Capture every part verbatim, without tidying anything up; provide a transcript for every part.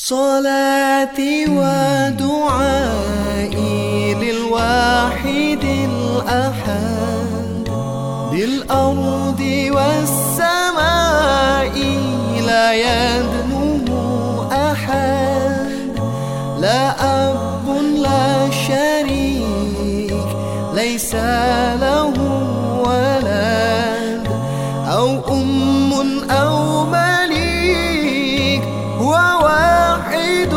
صلاتي ودعائي للواحد الأحد بالأرض والسماء لا يدنو أحد، لا أب لا شريك ليس له ولد، أو أم أو مليك، هو واحد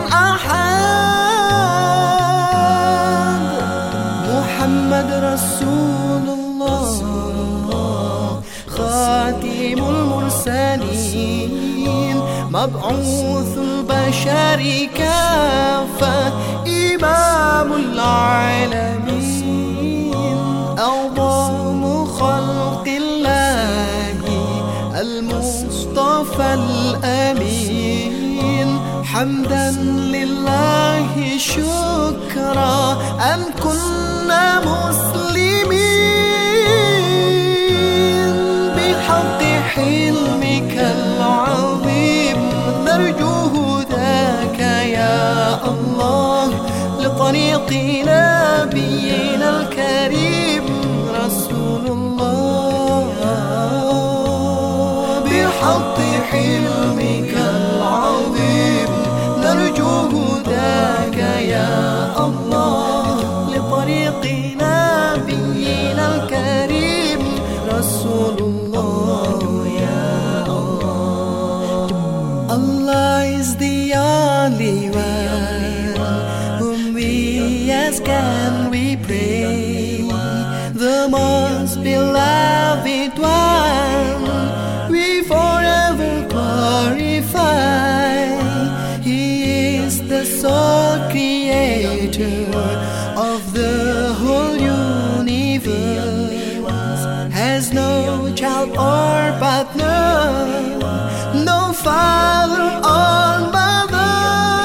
أحد. محمد رسول الله خاتم المرسلين، مبعوث البشر كافة، إمام العالمين، أعظم خلق الله المصطفى الأمين. حمدا لله شكرا أن كنا مسلمين، بحق حلمك العظيم نرجو هداك يا الله، لطريق نبينا الكريم رسول الله. بحق حلمك العظيم نرجو هداك يا الله، لطريق نبينا الكريم رسول الله يا الله. Allah is the only one whom we ask and we pray, the most beloved one we forever glorify. He is the sole creator of the whole universe, has no child or partner, no father or mother.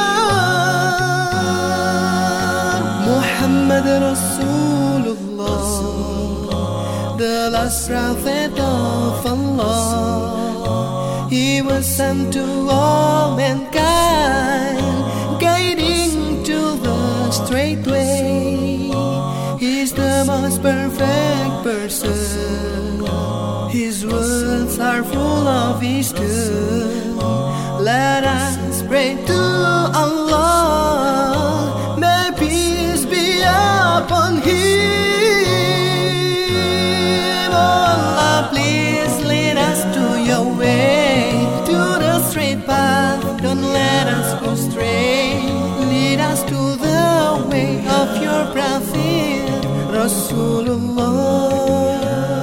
Muhammad Rasulullah, the last prophet of Allah. He was sent to all mankind, guiding to the straight way. He's the most perfect person, his words are full of wisdom. Let us pray to Allah, may peace be upon him. Oh Allah, please lead us to your way, to the straight path, don't let us go stray. Lead us to the way of your prophet Rasulullah.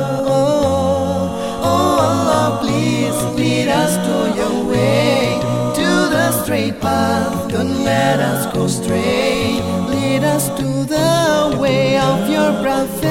Please lead us to your way, to the straight path, don't let us go stray. Lead us to the way of your prophet